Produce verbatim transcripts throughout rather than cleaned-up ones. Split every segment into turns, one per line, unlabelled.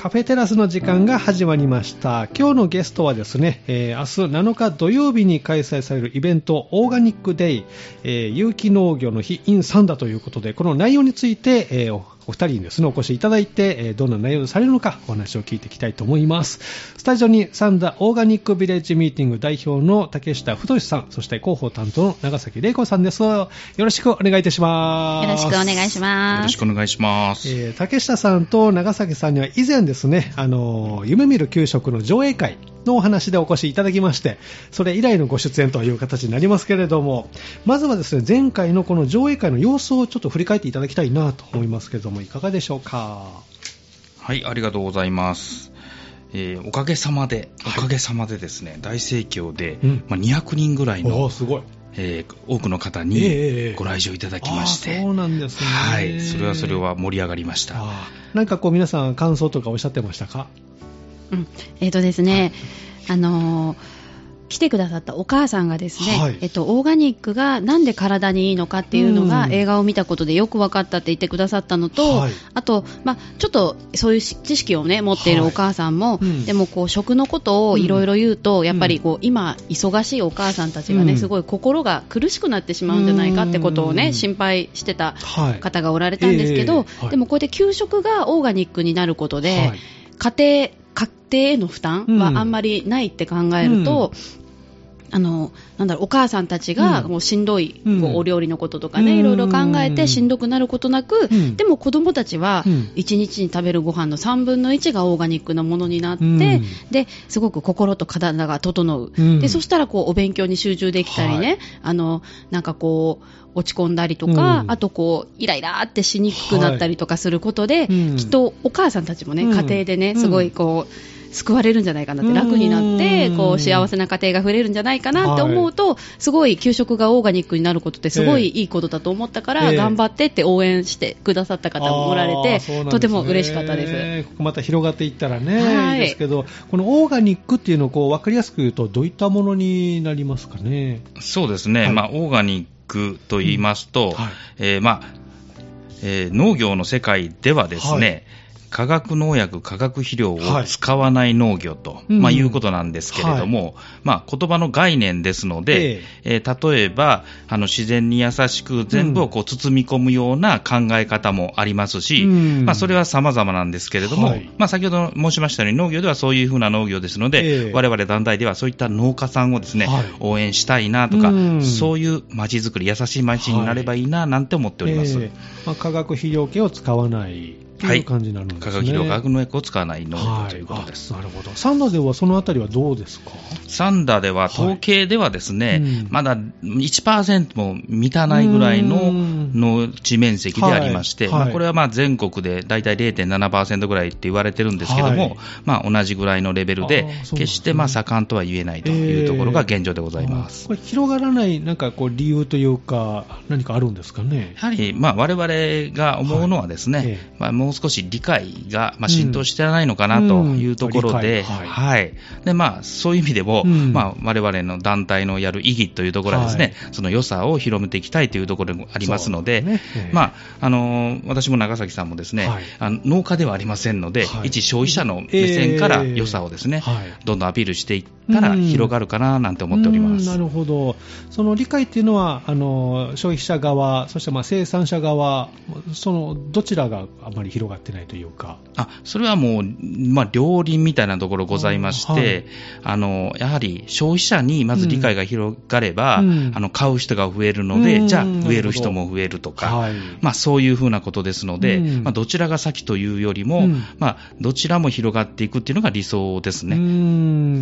カフェテラスの時間が始まりました。今日のゲストはですね、えー、明日なのか土曜日に開催されるイベントオーガニックデイ、えー、有機農業の日 in サンダということで、この内容について、えー、お二人にですねお越しいただいて、えー、どんな内容でされるのかお話を聞いていきたいと思います。スタジオにサンダオーガニックビレッジミーティング代表の竹下太さん、そして広報担当の長崎玲子さんです。よろしくお願いいたします。
よろしくお願いします。
よろしくお願いします。
えー、竹下さんと長崎さんには以前ですね、あのー、夢見る給食の上映会のお話でお越しいただきまして、それ以来のご出演という形になりますけれども、まずはですね、前回のこの上映会の様子をちょっと振り返っていただきたいなと思いますけれども、いかがでしょうか。
はい、ありがとうございます。えー、おかげさまで、おかげさまでですね、大盛況で、うん、まあ、にひゃくにんぐらいの、
すごい、
えー、多くの方にご来場いただきまして、えー、
そうなんですね。
はい、それはそれは盛り上がりました。
なんかこう皆さん感想とかおっしゃってましたか？
うん、えーとですね、はい、あのー来てくださったお母さんがですね、はい、えっと、オーガニックがなんで体にいいのかっていうのが映画を見たことでよく分かったって言ってくださったのと、はい、あと、まあ、ちょっとそういう知識を、ね、持っているお母さんも、はい、うん、でもこう食のことをいろいろ言うと、うん、やっぱりこう今忙しいお母さんたちがね、うん、すごい心が苦しくなってしまうんじゃないかってことをね、心配してた方がおられたんですけど、はい、えー、でもこうやって給食がオーガニックになることで、はい、家庭家庭への負担はあんまりないって考えると、うん、あのなんだろう、お母さんたちがもうしんどい、うん、こうお料理のこととかね、うん、いろいろ考えてしんどくなることなく、うん、でも子供たちはいちにちに食べるご飯のさんぶんのいちがオーガニックなものになって、うん、ですごく心と体が整う、うん、でそしたらこうお勉強に集中できたりね、はい、あのなんかこう落ち込んだりとか、うん、あとこうイライラってしにくくなったりとかすることで、はい、きっとお母さんたちもね、うん、家庭でねすごいこう救われるんじゃないかなって、楽になってこう幸せな家庭が増えれるんじゃないかなって思うと、はい、すごい給食がオーガニックになることってすごいいいことだと思ったから、えー、頑張ってって応援してくださった方もおられて、ね、とても嬉しかったです。
ここまた広がっていったらね、はい、いいですけど、このオーガニックっていうのをこう分かりやすく言うとどういったものになりますかね。
そうですね、はい、まあ、オーガニックと言いますと、うん、はい、えーまあえー、農業の世界ではですね、はい、化学農薬、化学肥料を使わない農業と、はい、まあ、いうことなんですけれども、はい、まあ、言葉の概念ですので、えーえー、例えばあの自然に優しく全部をこう包み込むような考え方もありますし、うん、まあ、それは様々なんですけれども、はい、まあ、先ほど申しましたように農業ではそういうふうな農業ですので、えー、我々団体ではそういった農家さんをですね、はい、応援したいなとか、うん、そういう街づくり、優しい街になればいいななんて思っております。
はい、えーまあ、化学肥料系を使わないという感じになるんですね。
はい、化学肥料、化学農薬を使わない農業ということです。
はい、なるほど。サンダではそのあたりはどうですか？
サンダでは統計ではですね、はい、うん、まだ いちパーセント も満たないぐらいの農地面積でありまして、はいはい、まあ、これはまあ全国でだいたい れいてんななパーセント ぐらいって言われてるんですけども、はい、まあ、同じぐらいのレベルで、でね、決してまあ盛んとは言えないというところが現状でございます。
えー、これ広がらないなんかこう理由というか何かあるんですかね？
やはりまあ我々が思うのはですね、はい、えーまあ、もう少し理解がまあ浸透してないのかなというところで、うんうん、はいはい、でまあ、そういう意味でも、うん、まあ、我々の団体のやる意義というところはですね、はい、その良さを広めていきたいというところもありますので、ね、えーまあ、あの私も長崎さんもですね、はい、あの農家ではありませんので、はい、一消費者の目線から良さをですね、えーはい、どんどんアピールしていったら広がるかななんて思っております。
うん、なるほど。その理解っていうのはあの消費者側、そしてまあ生産者側、そのどちらがあまり広がってないというか。
あ、それはもう、まあ、両輪みたいなところございまして、はい、あのやはり消費者にまず理解が広がれば、うん、あの買う人が増えるので、うん、じゃあ植える人も増えるとか、はい、まあ、そういうふうなことですので、うん、まあ、どちらが先というよりも、うん、まあ、どちらも広がっていくっていうのが理想ですね。
うん、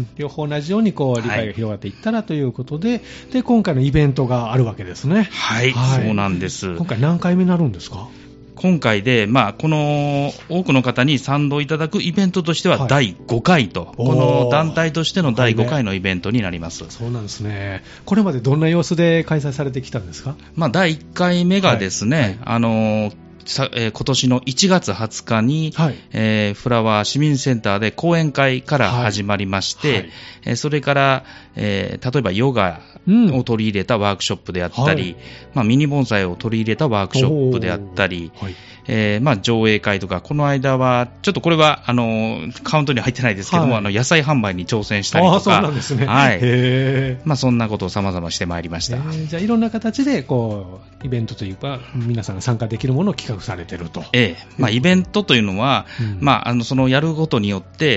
両方同じようにこう理解が広がっていったらということで、はい、で今回のイベントがあるわけですね。
はい、はい、そうなんです。
今回何回目になるんですか？
今回で、まあ、この多くの方に賛同いただくイベントとしてはだいごかいと、はい、この団体としてのだいごかいのイベントになります。
そうなんですね。これまでどんな様子で開催されてきたんですか？
まあ、だいいっかいめがですね、はいはい、あのさえー、今年のいちがつはつかに、はいえー、フラワー市民センターで講演会から始まりまして、はいはいえー、それから、えー、例えばヨガを取り入れたワークショップであったり、はいまあ、ミニ盆栽を取り入れたワークショップであったり、はいえーまあ、上映会とか、この間は、ちょっとこれはあのカウントには入ってないですけども、はい、あの野菜販売に挑戦したりとか、あそうなんですねはいへまあ、そんなことを様々してまいりました。
じゃあ、いろんな形でこうイベントというか、皆さんが参加できるものを企画されていると。
ええまあ、イベントというのは、うんまあ、あのそのやることによって、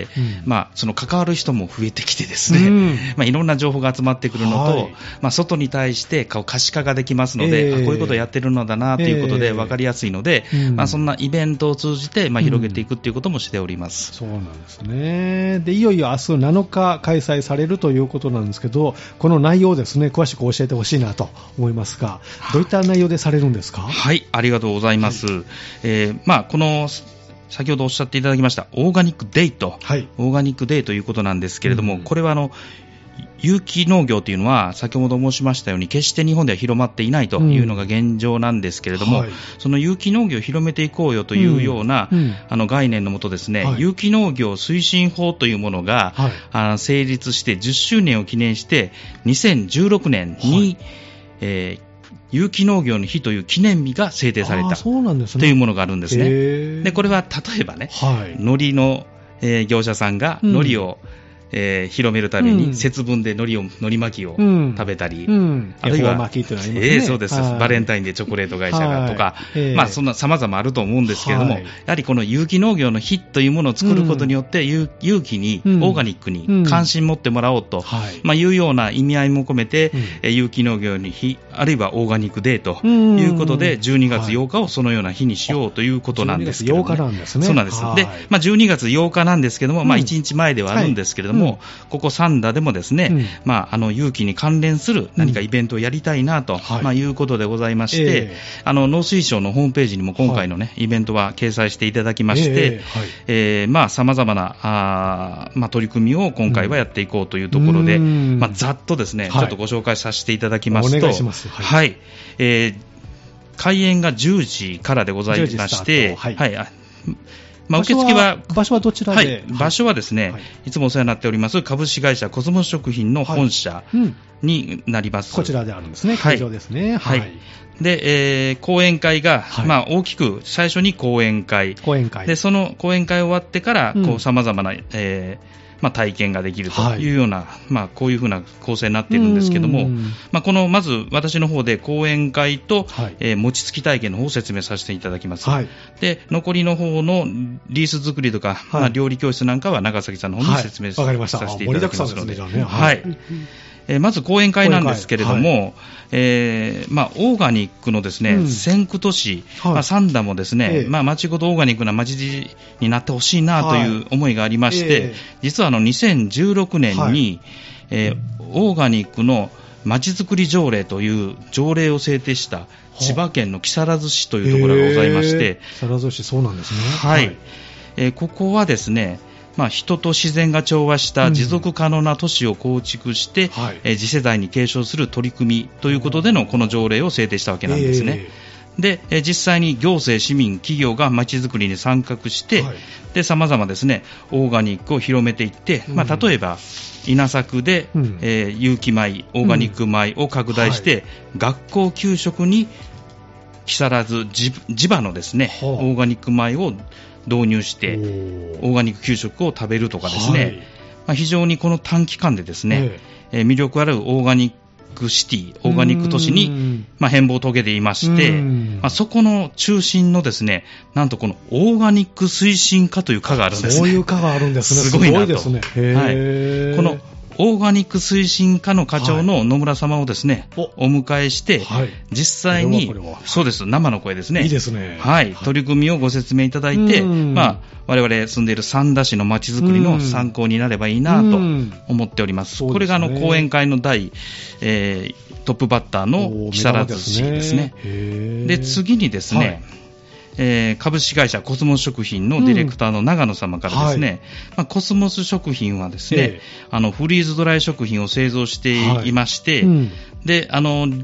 うんまあ、その関わる人も増えてきてですね、うんまあ、いろんな情報が集まってくるのと、はいまあ、外に対してこう可視化ができますので、えー、あこういうことをやってるのだなということで分かりやすいので、えーうんまあ、そんなイベントを通じて、まあ、広げていくということもしております、
うん、そうなんですね。でいよいよ明日なのか開催されるということなんですけど、この内容をですね詳しく教えてほしいなと思いますが、どういった内容でされるんですか？
はい、ありがとうございます、はいえーまあ、この先ほどおっしゃっていただきましたオーガニックデイと、はい、オーガニックデイということなんですけれども、うん、これはあの有機農業というのは先ほど申しましたように決して日本では広まっていないというのが現状なんですけれども、うんはい、その有機農業を広めていこうよというような、うんうん、あの概念のもとですね、はい、有機農業推進法というものが、はい、あ成立してじゅっしゅうねんを記念してにせんじゅうろくねんに、はいえー有機農業の日という記念日が制定されたというものがあるんですね。でこれは例えばね、はい、海苔の、えー、業者さんが海苔を、うんえー、広めるために節分で海苔を海苔巻きを食べたり、うんうん、あるいは、
巻きというのはありますね、
えー、そうです、バレンタインでチョコレート会社がとか、えー、まあそんな様々あると思うんですけれども、はい、やはりこの有機農業の日というものを作ることによって、うん、有機に、うん、オーガニックに関心持ってもらおうと、うんまあ、いうような意味合いも込めて、うん、有機農業の日あるいはオーガニックデーということで、じゅうにがつようかをそのような日にしようということなんですけども、ね、
じゅうにがつようかなんですね。
そうなんです。で、まあ、じゅうにがつようかなんですけども、まあ、いちにちまえではあるんですけれども、はいうん、ここサンダでもですね、うんまあ、あの有機に関連する何かイベントをやりたいなと、うんはいまあ、いうことでございまして、えー、あの農水省のホームページにも今回の、ねはい、イベントは掲載していただきまして、えーはいえーまあ、様々なあ、まあ、取り組みを今回はやっていこうというところで、うんまあ、ざっとですね、はい、ちょっとご紹介させていただきますと、お願いします。はいはいえー、開演がじゅうじからでございまして、はいはいあまあ、受付は
場所はどちらで、はい、
場所はですね、はい、いつもお世話になっております株式会社コスモス食品の本社になります、
はいうん、こちらであるんですね、会場ですね、
はいはいでえー、講演会が、はいまあ、大きく最初に講演会、
講演会
でその講演会終わってからさまざまな、えーまあ、体験ができるというような、はいまあ、こういうふうな構成になっているんですけども、まあ、このまず私の方で講演会と、はいえー、餅つき体験の方を説明させていただきます、はい、で残りの方のリース作りとか、はいまあ、料理教室なんかは長崎さんの方に説明、はい、させていただきますので、はいはいえー、まず講演会なんですけれども、はいえーまあ、オーガニックのですね、うん、先駆都市、はいまあ、サンダもですね、えーまあ、町ごとオーガニックな町になってほしいなという思いがありまして、はいえー、実はあのにせんじゅうろくねんに、はいえー、オーガニックの町づくり条例という条例を制定した千葉県の木更津市というところがございまして、え
ー、木更津市そうなんですね、
はいはいえー、ここはですねまあ、人と自然が調和した持続可能な都市を構築して、うんはいえー、次世代に継承する取り組みということでのこの条例を制定したわけなんですね、えー、で、えー、実際に行政、市民、企業がまちづくりに参画してさまざまですねオーガニックを広めていって、うんまあ、例えば稲作で、うんえー、有機米、オーガニック米を拡大して、うんはい、学校給食に木更津地場のですね、はあ、オーガニック米を導入してオーガニック給食を食べるとかですね、はいまあ、非常にこの短期間でですね、えー、魅力あるオーガニックシティオーガニック都市に、まあ、変貌を遂げていまして、まあ、そこの中心のですねなんとこのオーガニック推進課という課があるんですね。
そういう課があるんですね。
すごいなと。
すごいですね。
はい、このオーガニック推進課の課長の野村様をですね、はい、お迎えして、はい、実際にこれはこれはそうです生の声ですね。
いいですね。
はい、取り組みをご説明いただいて、まあ我々住んでいる三田市のまちづくりの参考になればいいなと思っております。これがあの講演会の第、えー、トップバッターの木更津市ですね。で次にですね。はいえー、株式会社コスモス食品のディレクターの長野様からですね、うんはいまあ、コスモス食品はですね、えー、あのフリーズドライ食品を製造していまして、はいうん、であの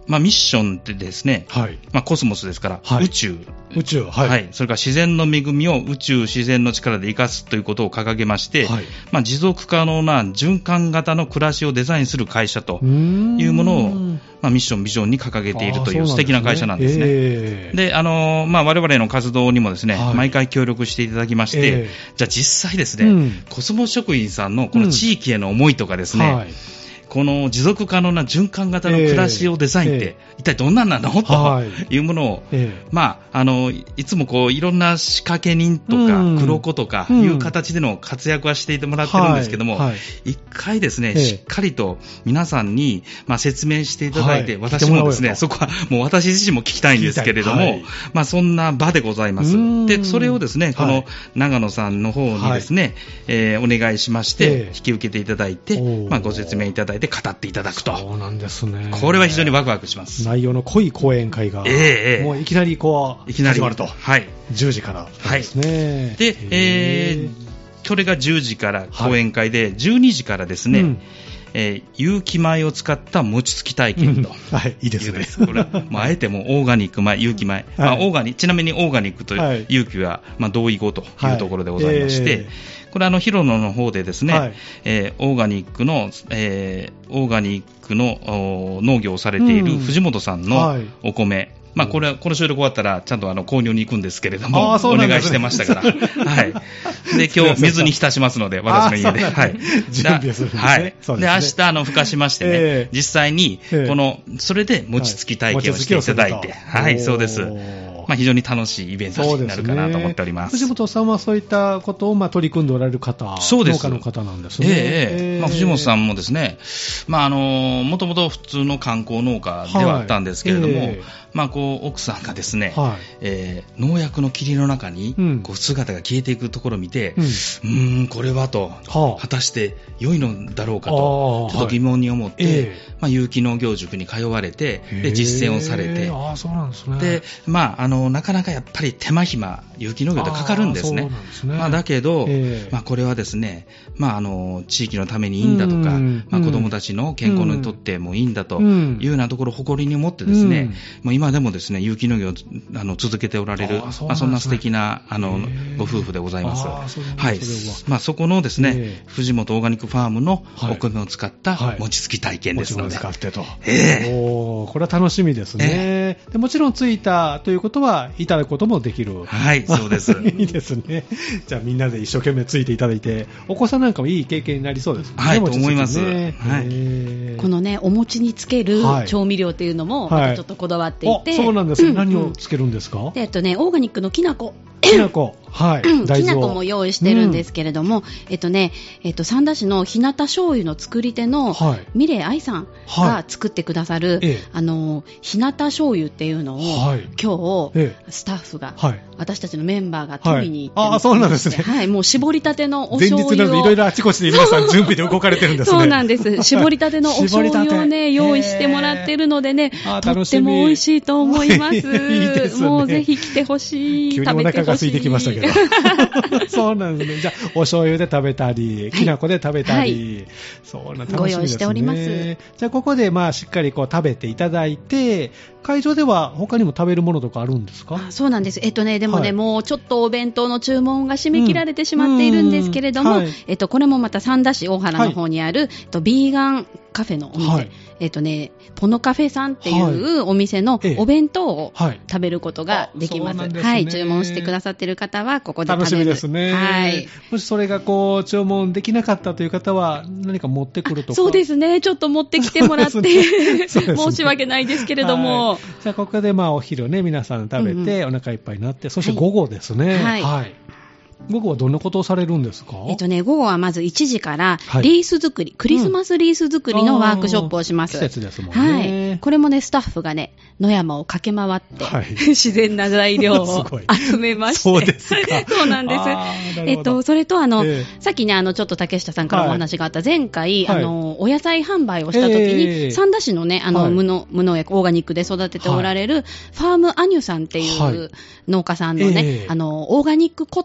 まあ、ミッションってですね、はい、まあ、コスモスですから、はい、宇宙、
宇宙、はいはい、
それから自然の恵みを宇宙自然の力で生かすということを掲げまして、はい、まあ、持続可能な循環型の暮らしをデザインする会社というものを、まあ、ミッションビジョンに掲げているという素敵な会社なんですね。えー、で、あのまあ、我々の活動にもですね、はい、毎回協力していただきまして、えー、じゃあ実際ですね、うん、コスモス食品さんのこの地域への思いとかですね、うん、はい、この持続可能な循環型の暮らしをデザインって、えー、一体どんなんなの、はい、というものを、えーまあ、あのいつもこういろんな仕掛け人とか、うん、黒子とかいう形での活躍はしていてもらってるんですけども、うん、はいはい、一回ですね、えー、しっかりと皆さんに、まあ、説明していただいて、はい、私もですね、そこはもう私自身も聞きたいんですけれども、はい、まあ、そんな場でございます。で、それをですね、この長野さんの方にですね、はい、えー、お願いしまして、えー、引き受けていただいて、まあ、ご説明いただいて語っていただくと。
そうなんですね。
これは非常にワクワクします。
内容の濃い講演会が、えー、もういきなりこう
いきなり
始まると、
はい、
じゅうじからですね。はい、
で、えー、それがじゅうじから講演会で、はい、じゅうにじからですね、うん、えー、有機米を使った餅つき体験と、
うん、はい、いいですね。
これは、まあ、あえてもオーガニック米、有機米、はい、まあ、オーガニちなみにオーガニックと有機は、まあ、同意語というところでございまして、はい、えー、これはあの広野の方でですね、はい、えー、オーガニックの、えー、オーガニックの農業をされている藤本さんのお米、うん、はい、まあ、これはこの収録終わったらちゃんとあの購入に行くんですけれども、お願いしてましたから、はい、で今日水に浸しますので、私の家で、はい、
準備するんですね。
はい、で明日あのふかしましてね、えー、実際にこのそれで餅つき体験をしていただいて、はい、そうです。まあ、非常に楽しいイベントになるかなと思っております。
藤本さんはそういったことをまあ取り組んでおられる方、そうです、農家の方なんですね。
えーえーまあ、藤本さんもですね、まあ、あのもともと普通の観光農家ではあったんですけれども、はい、えーまあ、こう奥さんがですね、はい、えー、農薬の霧の中にこう姿が消えていくところを見て、うん、うーんこれはと、はあ、果たして良いのだろうかとちょっと疑問に思って、はい、えーまあ、有機農業塾に通われて、で実践をされて、
あ、そうなんですね。
で、まあ、あのなかなかやっぱり手間暇有機農業でかかるんですね。ですね、まあ、だけど、えーまあ、これはですね、まあ、あの地域のためにいいんだとか、まあ、子どもたちの健康にとってもいいんだというようなところを誇りに持ってですね、まあ、今でもですね有機農業をあの続けておられる、あ そ, まあ、そんな素敵なあのご夫婦でございます。はい、まあ、そこのですね藤本オーガニックファームのお米を使った餅つき体験ですので、
はいはい、使ってと、えー、おこれは楽しみですね、えー、でもちろんついたということはいただくこともできる。
はい、そうです。
いいですね。じゃあみんなで一生懸命ついていただいて、お子さんなんかもいい経験になりそうですね。
はい、と思います。はい 、
このねお餅につける調味料っていうのもまたちょっとこだわっていて、
はいはい、そうなんです、うんうん、何をつけるんですか？
で、えっとね、オーガニックのきな粉
きな粉、はい、
きな粉も用意してるんですけれども、うん、えっとね、えっと、三田市の日向醤油の作り手の三玲愛さんが作ってくださる、はい、あの日向醤油っていうのを、はい、今日、ええ、スタッフが、はい、私たちのメンバーが取りに行って、はい、
あ、そうなんですね。
はい、もう絞りたてのお醤油を前日なので
いろいろあちこちで皆さん準備で動かれてるんですね。
そうなんです。絞りたてのお醤油をね用意してもらってるのでね、とっても美味しいと思います。いいですね、もうぜひ来てほしい。
急にお腹が空いてきましたけど。そうなんですね。じゃあお醤油で食べたり、きな粉で食べたり、はい、そうな楽しみですね。
ご用意しております。
じゃあここでまあしっかりこう食べていただいて、会場では他にも食べるものとかあるんですか？
あ、そうなんです。えっとね、でもね、はい、もうちょっとお弁当の注文が締め切られてしまっているんですけれども、うんはい、えっとこれもまた三田市大原の方にある、はい、えっとビーガンカフェのお店、はい、えっとねポノカフェさんっていうお店のお弁当を食べることができます。はい、はい、注文してくださっている方はここで食べる。
楽しみですね。
はい。
もしそれがこう注文できなかったという方は何か持ってくるとか。
そうですね。ちょっと持ってきてもらって、ねね、申し訳ないですけれども。はい、
じゃあここでまあお昼ね皆さん食べてお腹いっぱいになって、うんうん、そして午後ですね。はい。はい、午後はどんなことをされるんですか？
えっとね、午後はまずいちじからリース作り、はい、クリスマスリース作りのワークショップをします。
うん、季節ですもんね。
はい。これもね、スタッフがね、野山を駆け回って、はい、自然な材料を集めまして。
そうですか。
そうなんです。えっと、それとあの、えー、さっきね、あの、ちょっと竹下さんからお話があった前回、はい、あの、お野菜販売をした時に、えー、三田市のね、あの、はい、無農、無農薬、オーガニックで育てておられる、はい、ファームアニュさんっていう農家さんのね、はい、あの、オーガニックコットン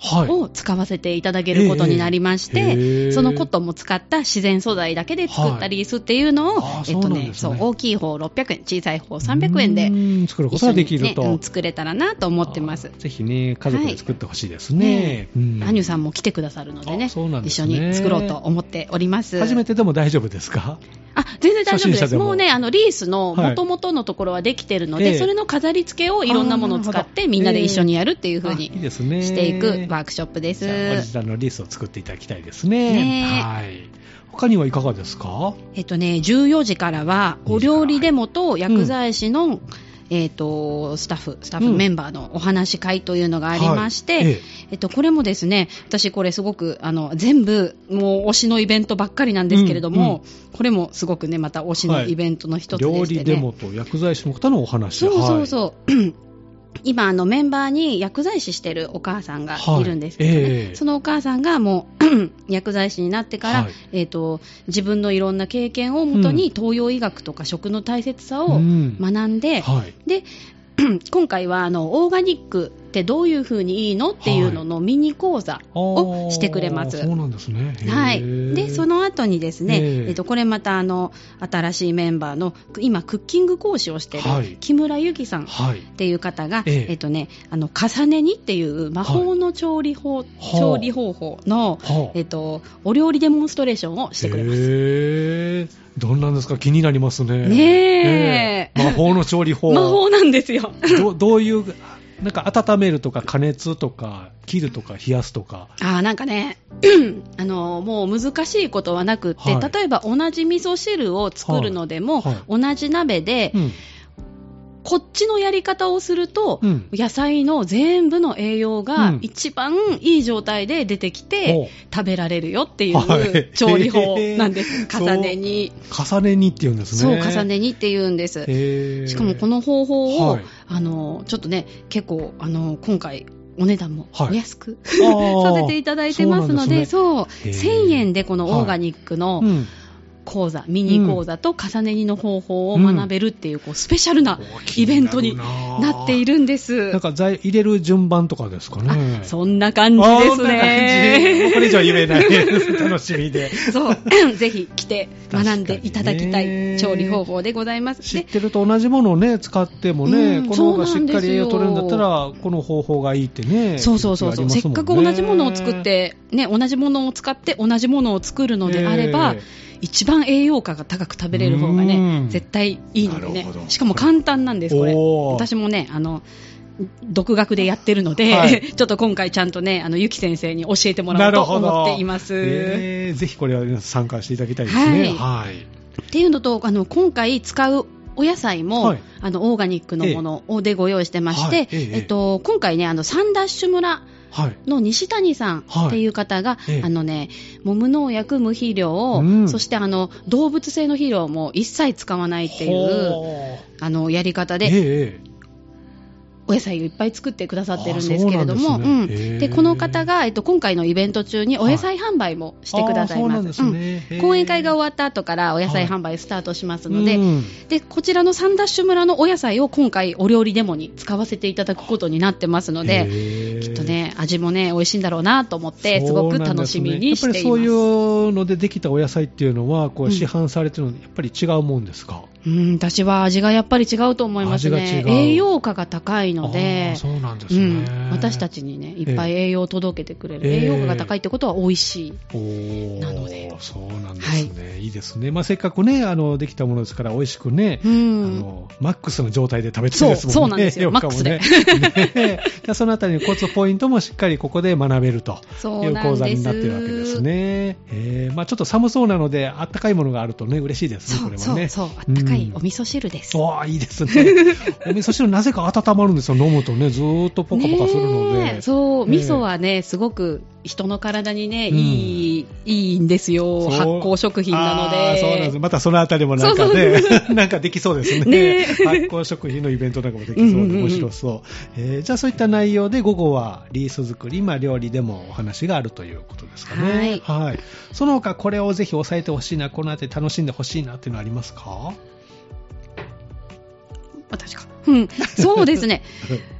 を使わせていただけることになりまして、
はいえー、
そのコットンも使った自然素材だけで作ったリースっていうのを、
はい、
えっとね、そう、大きい方ろっぴゃくえん、小さい方さんびゃくえんで
作ることができると、
ね、うん、作れたらなと思ってます。
ぜひね、家族で作ってほしいですね。
はい、ね、アニュさんも来てくださるのでね、でね、一緒に作ろうと思っております。
初めてでも大丈夫ですか？
あ、全然大丈夫です。
でも
もうね、あのリースの元々のところはできてるので、はい、それの飾り付けをいろんなものを使ってみんなで一緒にやるっていう風にしていくワークショップです。
じゃあオリジナルのリースを作っていただきたいですね。ね、はい。他にはいかがですか？
えっとね、じゅうよじからはお料理デモと薬剤師の、うん、えー、とスタッフ、スタッフメンバーのお話し会というのがありまして、うんはい、えええっと、これもですね、私これすごくあの全部もう推しのイベントばっかりなんですけれども、うんうん、これもすごくねまた推しのイベントの一つでしてね、はい、
料理デモと薬剤師の方のお話。
そうそうそう、はい今あのメンバーに薬剤師してるお母さんがいるんですけどね、はいえー、そのお母さんがもう薬剤師になってから、はいえー、と自分のいろんな経験をもとに東洋医学とか食の大切さを学んで、うんはい、で今回はあのオーガニックってどういう風にいいのっていうののミニ講座をしてくれます。
はい、そうなんですね。
はい。でその後にですね、えっとこれまたあの新しいメンバーの今クッキング講師をしている木村由紀さんっていう方が、はい、えっとねあの重ね煮っていう魔法の調理法、はい、調理方法の、はえっとお料理デモンストレーションをしてくれます。
へー、どんなんですか？気になりますね。
ねえ、
魔法の調理法。
魔法なんですよ。
ど, どういうなんか温めるとか加熱とか切るとか冷やすとか。
あなんかねあのもう難しいことはなくって、はい、例えば同じ味噌汁を作るのでも、はいはい、同じ鍋で、うんこっちのやり方をすると、うん、野菜の全部の栄養が一番いい状態で出てきて、うん、食べられるよっていう調理法なんです。重ね煮。
重ね煮って言うんですね。
そう、重ね煮って言うんです。しかもこの方法を、はい、あのちょっとね結構あの今回お値段もお安く、はい、させていただいてますので、そう、せんえんでこのオーガニックの、はいうん講座、ミニ講座と重ね煮の方法を学べるっていう、うん、こうスペシャルなイベントになっているんです。
なんか材入れる順番とかですかね。
そんな感じですね。
これ以上言えないです楽しみで。
そうぜひ来て学んでいただきたい調理方法でございます。
知ってると同じものをね使ってもね、うん、この方がしっかり栄養取れるんだったらこの方法がいいってね。
そうそうそうそう、ね、せっかく同じものを作ってね同じものを使って同じものを作るのであれば、一番栄養価が高く食べれる方がね絶対いいのでね。しかも簡単なんですこれ。私もねあの独学でやってるので、はい、ちょっと今回ちゃんとねあのゆき先生に教えてもらおうと思っています。
えー、ぜひこれは参加していただきたいですね。はい、はい、
っていうのとあの今回使うお野菜も、はい、あのオーガニックのものをでご用意してまして、はいえええっと、今回ねあのサンダッシュ村の西谷さんっていう方が、はいええ、あのね、無農薬無肥料、うん、そしてあの動物性の肥料も一切使わないっていうあのやり方で、ええお野菜をいっぱい作ってくださってるんですけれども、うん、でこの方が、えっと、今回のイベント中にお野菜販売もしてくださいます。講演会が終わった後からお野菜販売スタートしますので、はい、でこちらのサンダッシュ村のお野菜を今回お料理デモに使わせていただくことになってますので、きっとね味もね美味しいんだろうなと思ってすごく楽しみにしています。
やっぱりそういうのでできたお野菜っていうのはこう市販されてるのでやっぱり違うもんですか？
うん、私は味がやっぱり違うと思いますね。栄養価が高いので、
あそうなんですね、
うん、私たちにねいっぱい栄養を届けてくれる、えー、栄養価が高いってことは美味しい、えー、なので
そうなんですね、はい、いいですね、まあ、せっかくねあのできたものですから美味しくね、うん、あのマックスの状態で食べてるんですもんね。
そう、そうなんですよ、マックスで、
ね、そのあたりのコツポイントもしっかりここで学べるという講座になっているわけですね。えーまあ、ちょっと寒そうなのであったかいものがあるとね嬉しいですね。
そう
これはね
そうそうあったかいお味噌汁です。
おーいいですねお味噌汁なぜか温まるんですよ。飲むとねずーっとポカポカするので、
ね、そう味噌はねすごく人の体にね、うん、いいいいんですよ。発酵食品なので。
そうなんです。またそのあたりもなんかねなんかできそうですね。ね発酵食品のイベントなんかもできそうで面白そう、うんうんうんえー、じゃあそういった内容で午後はリース作り、まあ、料理でもお話があるということですかね。はい、はい、その他これをぜひ押さえてほしいなこのあたり楽しんでほしいなっていうのはありますか？
私か、うん、そうですね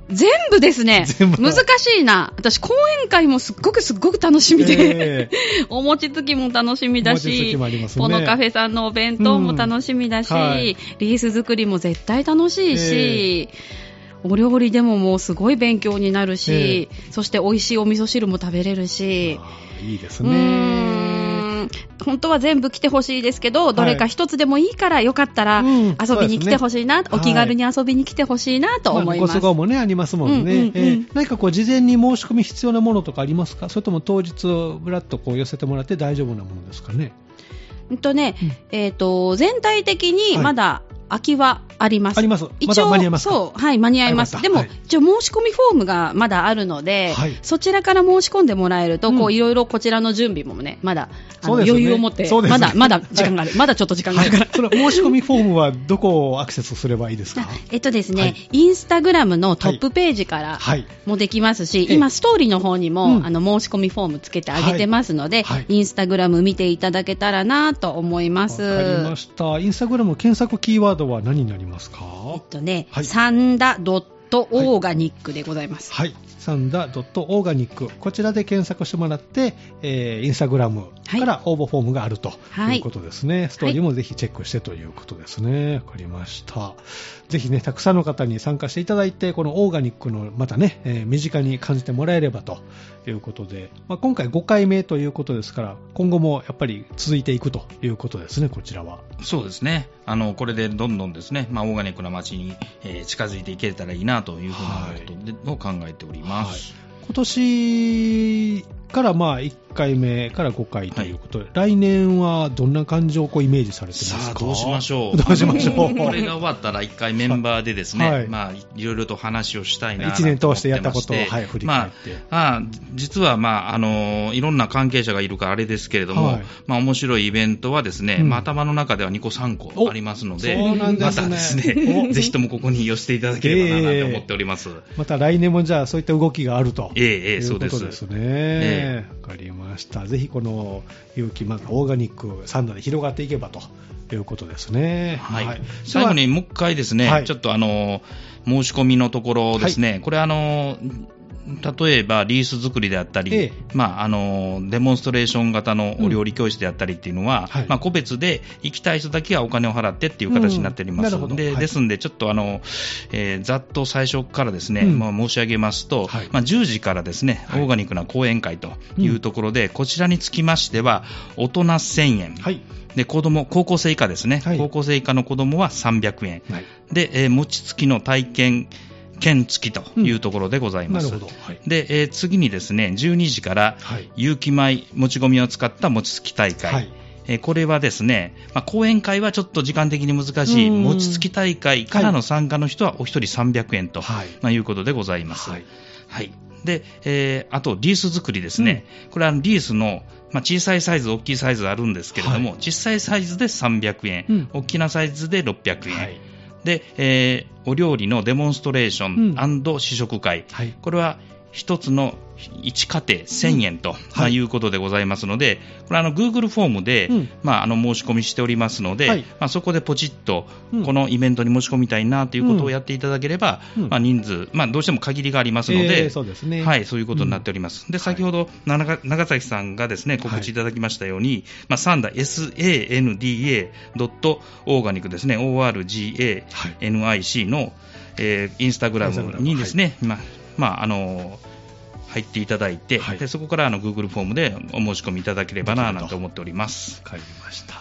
全部ですね。
全部
難しいな。私、講演会もすっごくすっごく楽しみで、えー、お餅つきも楽しみだし、ね、ポノカフェさんのお弁当も楽しみだし、うんはい、リース作りも絶対楽しいし、えー、お料理でももうすごい勉強になるし、えー、そして美味しいお味噌汁も食べれるし、
いいですね。
本当は全部来てほしいですけど、どれか一つでもいいからよかったら遊びに来てほしいな、うんね、お気軽に遊びに来てほしいなと思います。まあ、ご都合
もねありますもんね。うんうんうん、えー、何かこう事前に申し込み必要なものとかありますか？それとも当日ぶらっとこう寄せてもらって大丈夫なものですかね？
うんとね、うん、えっと全体的にまだ空きはあります。
あります。
一応、
ま、間に合いますか？
そう、はい、間に合います。でも、はい、一応申し込みフォームがまだあるので、はい、そちらから申し込んでもらえると、うん、こういろいろこちらの準備もね、まだあの、ね、余裕を持って、ね、まだまだ時間がある、はい、まだちょっと時間があるから。はい、
その申し込みフォームはどこをアクセスすればいいですか？
えっとですね、はい、インスタグラムのトップページからもできますし、はい、今ストーリーの方にも、うん、あの申し込みフォームつけてあげてますので、はいはい、インスタグラム見ていただけたらなと思います。
わかりました。インスタグラム検索キーワードは何になりますか？
えっとね、はい、サンダドットオーガニックでございます。
はい、はい、サンダドットオーガニック、こちらで検索してもらって、えー、インスタグラムから応募フォームがあるということですね。はい、ストーリーもぜひチェックしてということですね。わかりました。ぜひね、たくさんの方に参加していただいて、このオーガニックのまたね、えー、身近に感じてもらえればということで、まあ、今回ごかいめということですから、今後もやっぱり続いていくということですね、こちらは。
そうですね。あの、これでどんどんですね、まあ、オーガニックな街に、えー、近づいていけたらいいなというふうなことを考えております。
はい、今年からまあいっかいめからごかいということで、はい、来年はどんな感じをこうイメージされてますか？
さあどうしましょう。
どうしましょう。
これが終わったらいっかいメンバーでですね、はい、まあいろいろと話をしたいなと思ってまして、いちねん通してやったことを、はい、振り返って、まあ、あ実はまああのいろんな関係者がいるからあれですけれども、はい、まあ面白いイベントはですね、うん、まあ、頭の中ではにこさんこありますので、
そうなんですね、
またですねぜひともここに寄せていただければなと思っております。えー、
また来年もじゃあそういった動きがあると、
えーえー、
いうことですね。えー、わかりました。ぜひこの有機またオーガニックサンダで広がっていけばということですね。
はいはい、最後にもう一回ですね、はい、ちょっとあの申し込みのところですね、はい、これあの例えばリース作りであったり、ええまあ、あのデモンストレーション型のお料理教室であったりっていうのは、うんはいまあ、個別で行きたい人だけはお金を払ってっていう形になっております、うん、で、はい、ですのでちょっとあの、えー、ざっと最初からですね、うんまあ、申し上げますと、はいまあ、じゅうじからですね、はい、オーガニックな講演会というところで、うん、こちらにつきましては大人せんえん、はいで子供高校生以下ですね、はい、高校生以下の子供はさんびゃくえん、はい、で、えー、餅つきの体験券付きというところでございます。うんなるほどはい、で、えー、次にですねじゅうにじから有機米もち米を使った餅つき大会、はいえー、これはですね、まあ、講演会はちょっと時間的に難しい餅つき大会からの参加の人はお一人さんびゃくえんと、はいまあ、いうことでございます。はいはいでえー、あとリース作りですね、うん、これはリースの、まあ、小さいサイズ大きいサイズあるんですけれども、はい、小さいサイズでさんびゃくえん、うん、大きなサイズでろっぴゃくえん、はいでえー、お料理のデモンストレーション&試食会、うんはい、これは一つのいち家庭せんえんと、うんまあ、いうことでございますので、これあの Google フォームで、うんまあ、あの申し込みしておりますので、はいまあ、そこでポチッとこのイベントに申し込みたいなということをやっていただければ、うんまあ、人数、まあ、どうしても限りがありますので、
えー そうですねはい、
そういうことになっております。うん、で先ほど、はい、長崎さんがですね告知いただきましたように、はいまあ、サンダ エスエーエヌディーエー ドットオーガニックですね オーアールジーエーエヌアイシー の、えー、インスタグラムにですね、はいまあまああのー入っていただいて、はい、でそこからあの Google フォームでお申し込みいただければななんて思っております。
わかりました。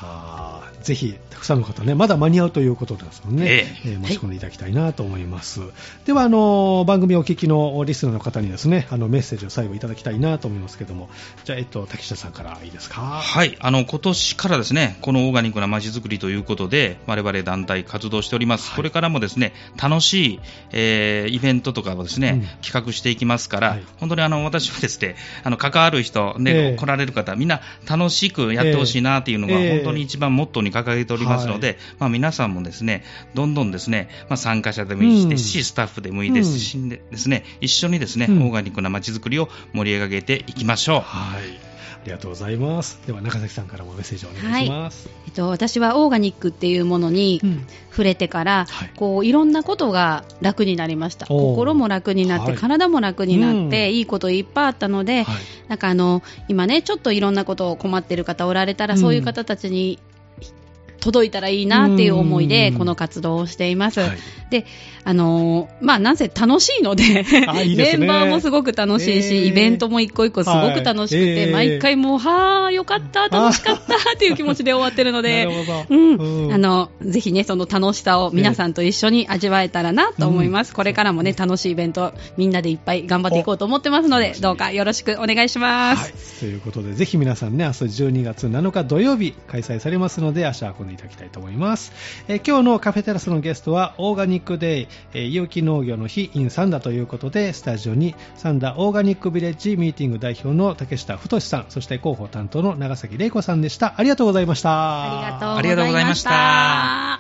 ぜひたくさんの方ねまだ間に合うということですので、ねえー、申し込んでいただきたいなと思います。はい、ではあの番組をお聞きのリスナーの方にですねあのメッセージを最後いただきたいなと思いますけども、じゃあえっと竹下さんからいいですか？
はいあの今年からですねこのオーガニックなまちづくりということで我々団体活動しております。はい、これからもですね楽しい、えー、イベントとかをですね、うん、企画していきますから、はい、本当当にあの私はですね、あの関わる人で、えー、来られる方、みんな楽しくやってほしいなというのが、本当に一番モットーに掲げておりますので、えーまあ、皆さんもですね、どんどんですね、まあ、参加者でもいいですし、うん、スタッフでもいいですし、うん、ですね、一緒にですね、うん、オーガニックなまちづくりを盛り上げていきましょう。
はい、ありがとうございます。では中崎さんからもメッセージをお願いします。
はい、えっと、私はオーガニックっていうものに触れてから、うんはい、こういろんなことが楽になりました。心も楽になって、はい、体も楽になって、うん、いいこといっぱいあったので、はい、なんかあの今ねちょっといろんなことを困っている方おられたら、うん、そういう方たちに届いたらいいなっていう思いでこの活動をしています。はい、で、あのー、まあなんせ楽しいのでいいですね、メンバーもすごく楽しいし、えー、イベントも一個一個すごく楽しくて、はい、毎回もうはーよかった楽しかったっていう気持ちで終わってるので、うん、うん、あのぜひねその楽しさを皆さんと一緒に味わえたらなと思います。えー、これからもね楽しいイベントみんなでいっぱい頑張っていこうと思ってますので、どうかよろしくお願いします。
はい、ということでぜひ皆さんね、明日じゅうにがつなのか土曜日開催されますので足を運んでいただきたいと思います。えー、今日のカフェテラスのゲストはオーガニックデイ、えー、有機農業の日 in サンダということで、スタジオにサンダオーガニックビレッジミーティング代表の竹下太さん、そして広報担当の長崎玲子さんでした。ありがとうございました。
ありがとうございました。